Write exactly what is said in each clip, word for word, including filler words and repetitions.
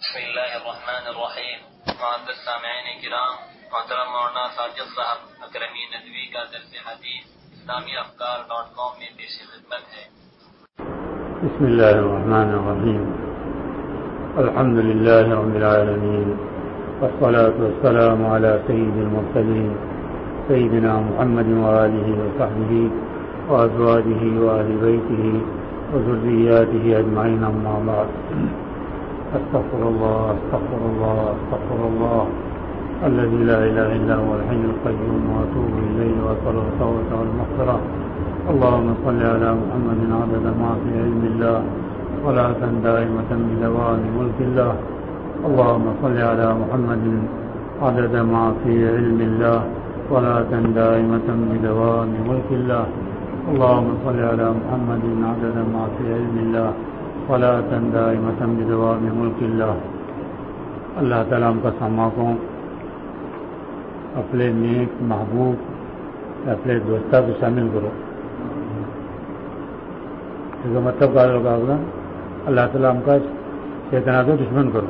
بسم اللہ الرحمن الرحیم. معزز سامعین کرام، محترم مولانا ساجد صاحب اکرمی ندوی کا درس حدیث اسلامی افکار ڈاٹ کام میں پیش خدمت ہے. بسم اللہ الرحمن الرحیم. الحمد للہ رب العالمین، والصلاة والسلام علی سید المرسلین سیدنا محمد وآلہ وصحبہ وازواجہ وآل بیتہ وذریاتہ اجمعین، اما بعد. استغفر الله استغفر الله استغفر الله الذي لا اله الا هو الحي القيوم واتوب اليه واسال التوبه والمغفره. اللهم صل على محمد عدد ما في علم الله صلاة دائمة بدوام ملك الله. اللهم صل على محمد عدد ما في علم الله صلاة دائمة بدوام ملك الله. اللهم صل على محمد عدد ما في علم الله صلاة دائمة بدوام ملک اللہ. اللہ تعالیٰ ہم کا ساما کو اپنے نیک محبوب اپنے دوستہ کو شامل کرو. اس کا مطلب کیا ہوگا ہوگا اللہ تعالیٰ ہم کا شیطان کو دشمن کرو.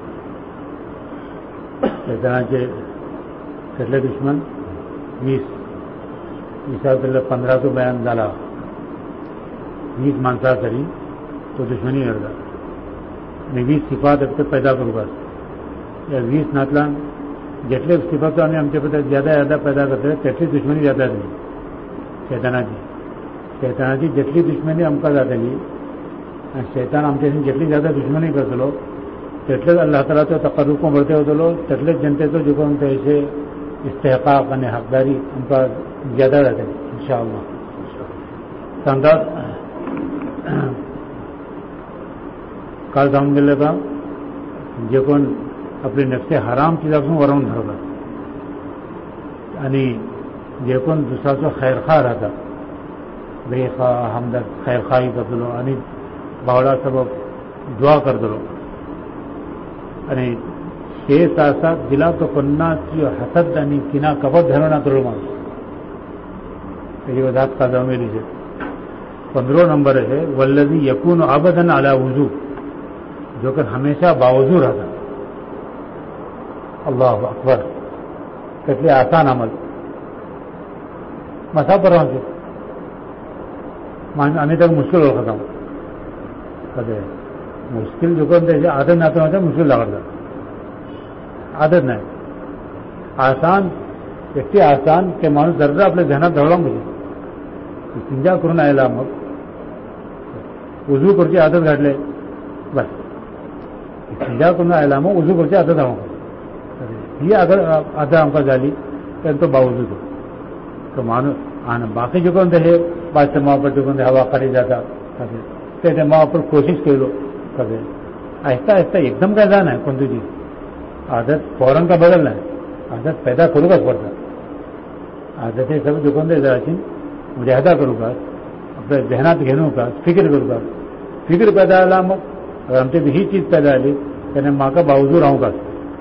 شیطان کے کتنے دشمن؟ بیس. مثال کے پندرہ تو بیان ڈالا، بیس مانسا کری تو دشمنی کرتا. میں بیس صفات اب تک پیدا کروں گا یا بیس ناتلان جتنے صفات ہمیں ہم سے پتہ زیادہ زیادہ پیدا کرتے ہیں تیتلی دشمنی زیادہ نہیں. شیطانہ جی شیطانہ جی جتلی دشمنی ہم کا زیادہ نہیں. شیطان ہم سے جتلی زیادہ دشمنی کر دو تیتلے اللہ تعالیٰ تو تقرب کو بڑھتے ہو دو تیتلے جنتے تو جو ہم ایسے استحقاق یعنی حقداری ان کا زیادہ رہتے ہیں ان شاء اللہ. سندر کال سمجھ لے گا جو کون اپنے نفس حرام چیزوں کو ورن دھرگا یعنی جو کون دوسرا تو خیر خواہ رہتا بے خواہ ہمدرد خیر خواہی کر دلو یعنی باوڑا سب دعا کر دلو یعنی چھ ساتھ ساتھ دلا تو کننا کی حسد یعنی کنا کبر دھرنا کرو مان یہ وضاحت کا دعا میری سے. پندرہ نمبر ہے والذی یکون ابدا علی وضو، جو کہ ہمیشہ باوضو رہتا. اللہ اکبر کتنے آسان عمل مسا پر رہا ابھی تک مشکل ہو ختم کدے مشکل جو کہ عادت نہ ہوتا مشکل لگتا عادت نہیں آسان اتنے آسان کہ مانو ضرور اپنے ذہنات دھوڑا مجھے سنجا کرنا ہے مگ وضو کرتے عادت گھٹلے بس سنجا کرنا علامہ وضو کرتے عادت ہوں یہ اگر آدھا ہم کا جالی تو باوضو تو تو مانو آنا باقی جو کون ہے بادشاہ ماں پر جو کون ہوا کھڑی جاتا کہتے ماں پر کوشش کر لو کبھی آہستہ آہستہ ایک دم کا جانا ہے کون تو چیز عادت فوراً کا بدلنا ہے. عادت پیدا کروں گا پڑتا عادتیں سب جو کون ذرا چین مجاہدہ کروں گا اپنے ذہنات گھنوں کا فکر کروں گا. فکر پیدا علامت اگر ہم سے بھی ہی چیز پیدا لی کہ ماں کا باوضو رہوں گا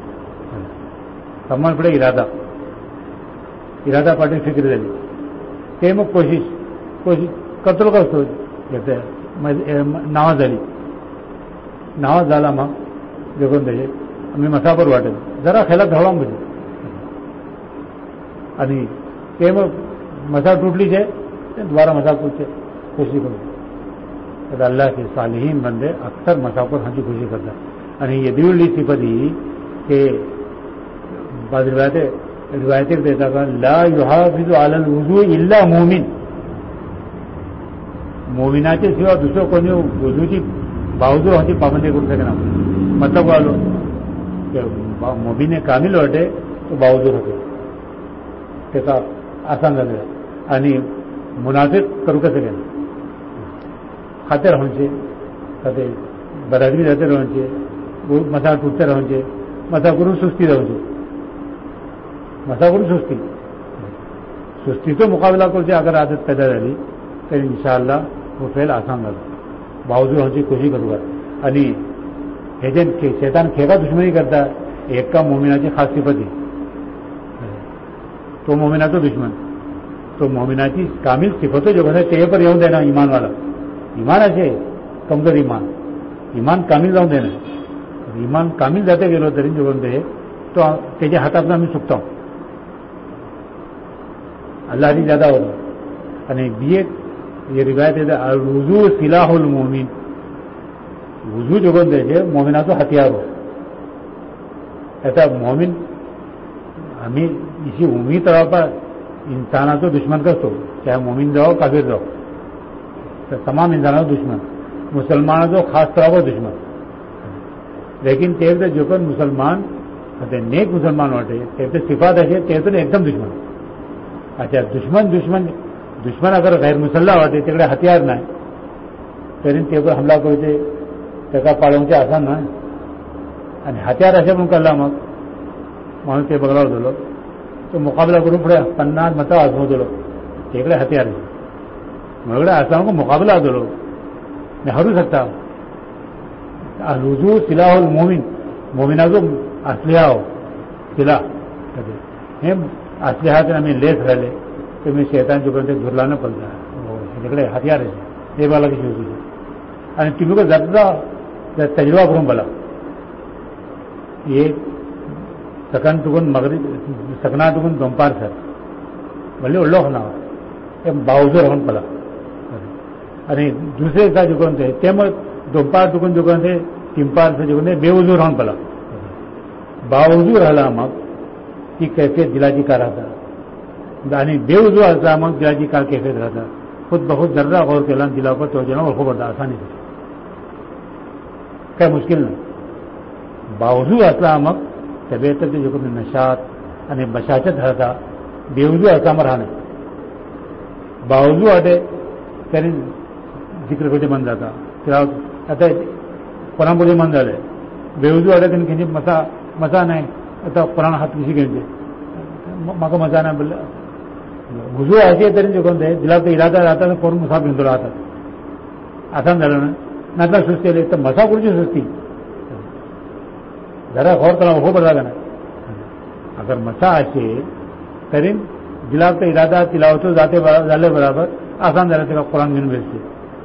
سمان پڑے ارادہ ارادہ پارٹی فکر دے لی کہ میں کوشش کوشش کرتے کا سوچ کہتے ہیں نواز علی نواز ڈالا ماں جو کون دے ہمیں مسافر واٹے ذرا خیالات دھوڑا مجھے ابھی کہ میں مسا ٹوٹ لی جائے دوبارہ مسا پوچھے خوشی کرو. اللہ کے صالحین بندے اکثر مسا پر ہنسی خوشی کرتا یعنی یہ دیول لی صفت ہی کہ بعض روایتیں روایتیں دیتا کہ لا یحافظ علی الوضوء الا مومن. مومنات کے سوا دوسروں کو نہیں وضو کی باوضو ہنسی پابندی کر سکنا مطلب والو کہ مومن کامل ہوتے تو باوضو رکھے کہتا آسان لگے یعنی منافق کرو کے سکیں کھاتے رہو سے کھاتے برادری رہتے رہو سے مسا ٹوٹتے رہو سے مسا کرو سستی رہو سے مسا کرو سستی سستی تو مقابلہ کرتے اگر عادت پیدا رہی تو ان شاء اللہ وہ فیل آسان لگا باوضو ہنسی کوشش کروں گا یعنی ایجنٹ کے شیطان کھیگا دشمنی کرتا ہے ایک کا مومناتی خاص صفت ہے تو مومنات دشمن تو مومناتی کامل صفتوں جو ہے تے پر یوں دینا ایمان والا ایمان ایسے کمزور ایمان ایمان کامل رہوں دینا इमान कामील जाते गेलो तरी जोगून ते तो त्याच्या हातातून आम्ही चुकतो अल्लाहनी ज्यादा होतो आणि बी एक ये रिवायत आहे वुजू सिलाहुल मोमिन वुजू जोगून द्यायचे मोमिनाचं हथियार हो ऐसा मोमिन आम्ही इसी उम्मीद तरह पर इंसानाचो दुश्मन कसो चाहे मोमिन जाओ काफिर जाओ तो तमाम इंसानों दुश्मन मुसलमानों खास तरह पर दुश्मन लेकिन तेरे जो पण मुसलमान ते नेक मुसलमान वाटे तेरे सिफात असे तेरे एकदम दुश्मन अच्छा दुश्मन दुश्मन दुश्मन अगर गैर मुसल्ला वाटे तिकडे हथियार नाही तरी तेवर हमला करते त्याचा पाळवचे आसान नाही आणि हथियार असे म्हणून कळला मग म्हणून ते बघला होतो तो मुकाबला करून पुढे पन्नास मतं आजमवतो तिकडे हथियार मगडे असला मुकाबला होतो हरू शकता रुजू सिलाहुल मोमिन मोमिनाचो असलिहा हो सिला हे असलिहात आम्ही लेस राहिले तुम्ही शेतांचे पर्यंत धुरला न पडता तिकडे हथियार आहे हे मला कशी होती आणि तुम्ही का जाता तजुर्बा करून बोला ये सकन तुकून मगरी सकना तुकून दोंपार सर भले उडलो होना हे बावजूर होऊन पडला आणि दुसरे का जुकून ते मग दोंपार तुकून जुकून ते तिंपारचं जुकून ते बेवजूर होऊन पडला बावजूर राहिला मग ती कैफियत दिलाची का राहता आणि बेवजूर असला मग दिलाची का कैफियत राहता खुद बहुत जर्रा गौर केला दिला पर तो जना ओळखू पडता आसानी से काय मुश्किल नाही बावजूर असला मग तब्येताचे जो नशात आणि बशाचत राहता बेवजू असला मग राहणे बावजू वाटे तरी जिक्र कुठे मन जाता तिला आता कोणापुढे मन झालंय बेवजू वाटे त्यांनी त्यांची मसा मजा नाही आता कोणाला हात कशी घ्यायचे मग मजा नाही बोललं हुजू असे तरी जो कोणते दिला तर इरादा राहता कोण मसा भिंतो राहतात आसान झालं ना नातला सुस्ती आली तर मसा कुठची सुस्ती जरा गौर करा हो बदला ना अगर मसा असे तरी दिला तर इरादा तिलावतो जाते झाले बराबर आसान झालं तेव्हा कुरान घेऊन भेटते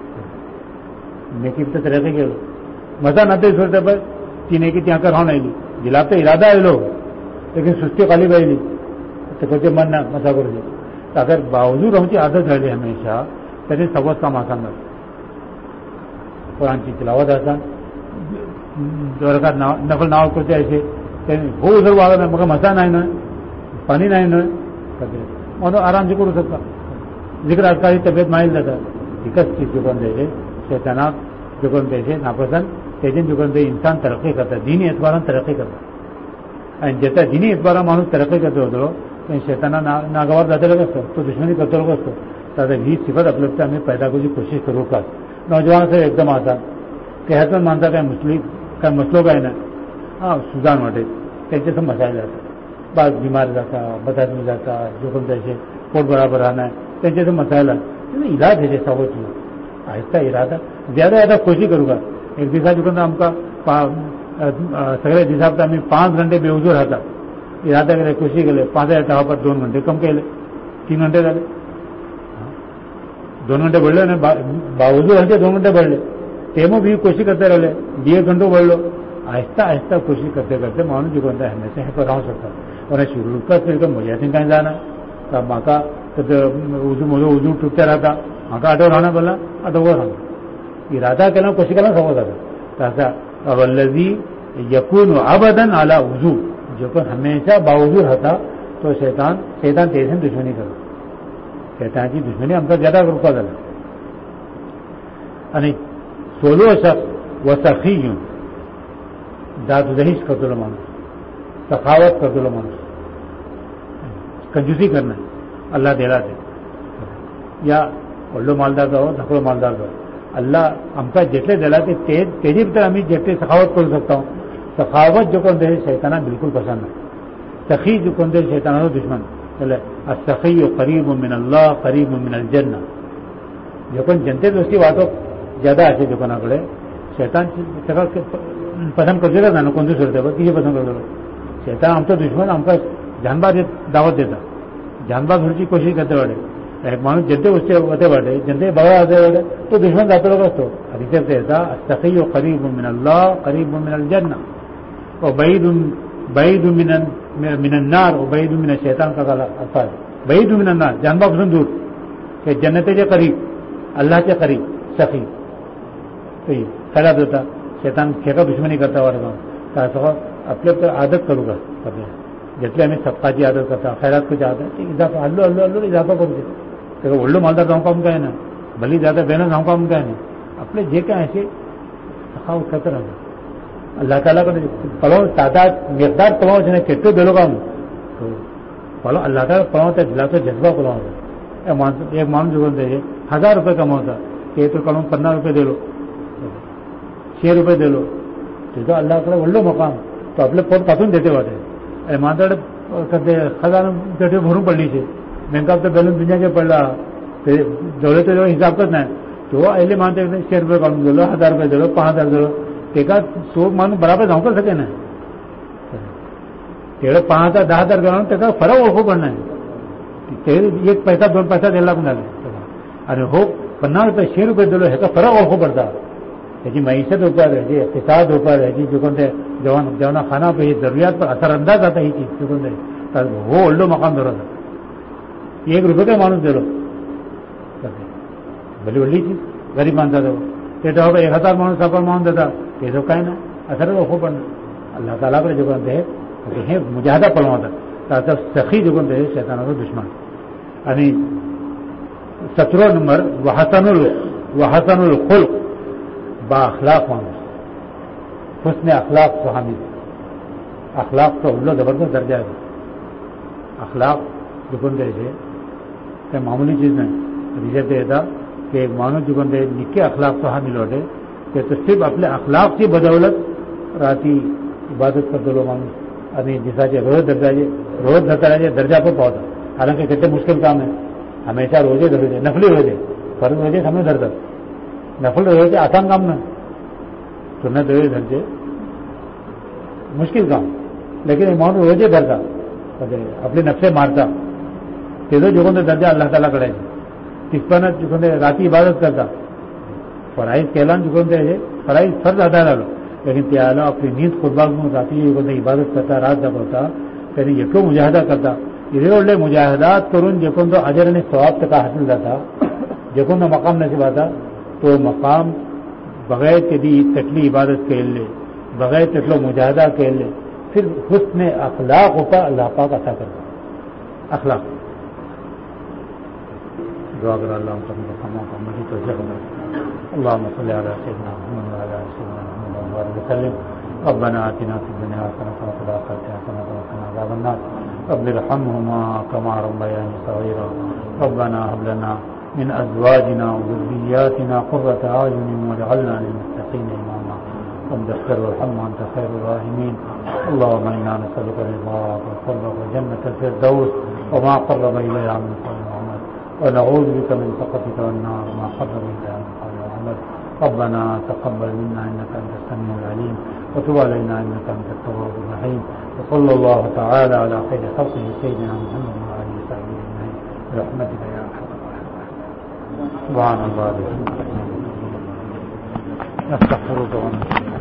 नेकी तर तरीके गेलो मजा नते सोडते पण ती नेकी त्या का राहून आली दिला तर इरादा आलो लेकिन सुस्ती खाली पाहिली तर कधी मन ना मसा करू तर अगर बावजूद आमची आदत राहिली हमेशा तरी सगळं काम आसान झालं कुरानची तिलावत आसान वर्गात नाव नफल नाव करते असे हो उजर वागा नाही मग मसा नाही ना पाणी नाही ना म्हणून आरामशी करू शकता जिकडे आजकाल तब्येत माहीत जातात एकच चीज जुकून द्यायचे शैतानात जुकून द्यायचे नापसंत त्याचे जुकून ते इंसान तरक्की करतात दिनी एतबारान तरक्की करतात आणि ज्याचा दिनी एतबारा माणूस तरक्की करतो होतो पण शैताना ना नागावर जातेला असतो तो दुश्मनी करतो लोक असतो तर ही सिफत आपल्याला आम्ही पैदा करायची कोशिश करू का नौजवान से एकदम आसान की ह्यातून माणसा काय मुस्लिम काय मसलो काय ना हां सुजान वाटे त्यांच्यासं मसायला जातात बाज बिमार जाता बदादमी जाता जो पण त्याचे पोट बराबर राहणार त्यांच्यासं मसायला तुम्ही इलाज ह्याचे सवय तुला आहिस्ता इरादा ज्यादा ज्यादा कोशिश करू का एक दिवसा जुकून आमका सगळ्या दिवसात आम्ही पाच घंटे बेवजूर राहतात इरादा केले कोशिश केले पाच हजार पर दोन घंटे कम केले तीन घंटे झाले दोन घंटे बढ़ले ना बावजूद घंटे दोन घंटे बढ़ले ते मग भी कोशिश करते राहिले बी एक घंटो बढ़लो आहिस्ता आहिस्ता कोशिश करते करते माणूस जो कोणता हमेशा हे राहू शकतात पण शुरू करते का मजातून काय जाणार का म्हाका उजू म्हजो उजू तुटते राहता म्हाका आठव राहणार बोला आता वर राहणार इरादा केला कोशिश केला समज जाता तसा वल्लजी यकून अबदन आला उजू जो पण हमेशा बावजूद राहता तो शैतान शैतान तेथे दुश्मनी करतो शैतानाची दुश्मनी आमचा ज्यादा रूपा झाला आणि सोलो शख्स व सखी घेऊन दादुदहीच करतो माणूस सखावत करतो माणूस कंजूसी करणं अल्लाह दिला ते या व्हडलो मालदार जावं धाकलो मालदार जावं अल्लाह आमकां जेटले दिला ते तेजे भितर आमी जेटले सखावत करूं शकता सखावत जो कोण ते शैतानाक बिलकुल पसंद ना सखी जो कोण ते शैतानाचो दुश्मन जाल्यार असखी करीब मिन अल्लाह करीब मिन अल जन्ना जो कोण जनते दृष्टी वाटोवप ज्यादा असे जो कोणाकडे शैतान ताका पसंद करतलो ना कोण सोडटा पळय कितें पसंद करतलो शैतान आमचो दुश्मन आमकां जानबाद दावत देता जानबाद करची कोशिश करते वाटे एक माणूस जनते वचते वते वाटे जनते बघा वते वाटे तो दुश्मन जातलो असतो हदीसात येता असखी करीब मिन अल्लाह करीब मिन अल जन्ना اور بعید بعید من من النار اور بعید من الشیطان کا الفاظ بعید من النار جانبا پسند دور کہ جنت کے قریب اللہ کے قریب سخی تو یہ خیالات ہوتا شیطان کھیکا دشمنی کرتا ہوا اپنے پر عادت کروں گا جتنے ہمیں سبقاتی عادت کرتا خیرات کو چاہتا ہے اضافہ اللہ اللہ اللہ اضافہ کرو کہ ಒಳ್ಳು ಮಾಲ್ದಾರ ನಾವು کا है ना भली ज़्यादा बेना हम काम का है ना अपने जे क्या ऐसे सखावत करते रहना अल्लाह ताला को पढ़ो तादाद मकदार पढ़ो जिन्हें कितने दिलों का तो पढ़ो अल्लाह ताला पढ़ो तो दिला तो जज्बा पढ़ो एक मानू जो बोलते हैं हजार रुपये कमाता कि तो कम पंद्रह रुपये दे लो छः रुपये दे लो तो अल्लाह ताला ಒಳ್ಳೆ मकाम तो आपले पोट कापून देते वाटे मानता करते हजार पेटे भरून पडली છે बँकात तर बॅलन्स दुनियाचे पडला ते जवळ ते हिसाब करत नाही तो अहिले मानते शे रुपये काढून दिलो हजार रुपये दिलो पाच हजार दिलो ते का तो माणूस बराबर जाऊ का सके ना तेवढं पाच हजार दहा हजार करून त्याचा फरक ओळखू पण नाही ते एक पैसा दोन पैसा द्यायला लागून आले आणि हो पन्नास रुपये शे रुपये दिलो ह्याचा फरक ओळखू पडता त्याची मैशत ऊपर ह्याची इक्तिसाद ऊपर ह्याची जो कोणते जेवण जेवणा खाना पे जरुरियात पर असरअंदाज आता ही चीज जो कोणते हो ओल्डो मकाम धरत एक रुपये काय माणूस दिलो भली वडली चीज गरीब माणसाजवळ ते तेव्हा एक हजार माणूस आपण मानून देतात ते जो काय ना असर ओळखू पण अल्लाह तालाकडे जो कोणते हे मुजाहदा पळवतात त्याचा सखी जो कोणते शैतानाचा दुश्मन आणि सतरा नंबर वहसनुल वहसनुल खुल्क बा अखलाक माणूस हुस्न अखलाक को हामिल अखलाक तो उल्लो जबरदस्त दर्जा है अखलाक जो कोणते ते मामूली चीज नहीं रिजत येता कि एक मानव जो कोणते निक्के अखलाक तो हामिल होते ते तो सिर्फ आपल्या अखलाक ची बदौलत राती इबादत करतो लो माणूस आणि दिसाचे रोज दर्जाचे रोज धरताचे दर्जा पर पहुंचा हालांकि कितने मुश्किल काम है हमेशा रोजे धरोजे नफली रोजे फर्ज रोजे हमें धरतात नफल रोजे आसान काम ना सुन्नत रोजे धरते मुश्किल काम लेकिन माणूस रोजे धरता आपले नफसे मारता तेजो जो कोणते दर्जा अल्लाह ताला कडे तिथपर्यंत जो कोणते राती इबादत करता फराईज केला जो कोणते फराईज फर्ज अदा झालो लेकिन ते आलो आपली नींद खुदबागून राती जो कोणते इबादत करता रात जगवता त्यांनी एकटो मुजाहदा करता इतके व्हडले मुजाहदात करून जे कोणतो अजर आणि सवाब ताका हासिल जाता जे कोणतो मकाम नसीब जाता तो मकाम बगैर कधी तटली इबादत केले बगैर तटलो मुजाहदा केले फिर हुस्न अखलाक ऊपर अल्लाह पाक अता करता अखलाक दुआ कर अल्लाह मजी तो اللهم صل على سيدنا محمد وعلى ال سيدنا محمد وبارك وسلم ربنا آتنا في الدنيا حسنة وفي الآخرة حسنة وقنا عذاب النار رب ارحمهما كما ربياني صغيرا ربنا هب لنا من أزواجنا وذرياتنا قرة أعين واجعلنا للمتقين إماما رب اغفر وارحم وأنت خير الراحمين اللهم إنا نسألك رضاك وقربك وجنة الفردوس وما قرب إليها من قول وعمل ونعوذ بك من سخطك والنار وما قرب إليها من قول وعمل ربنا تقبل منا إنك أنت السميع العليم وتب علينا إنك أنت التواب الرحيم وصلى الله تعالى على خير خلقه سيدنا محمد وآله وصحبه أجمعين برحمتك يا أرحم الراحمين سبحان الله نستغفرك ونتوب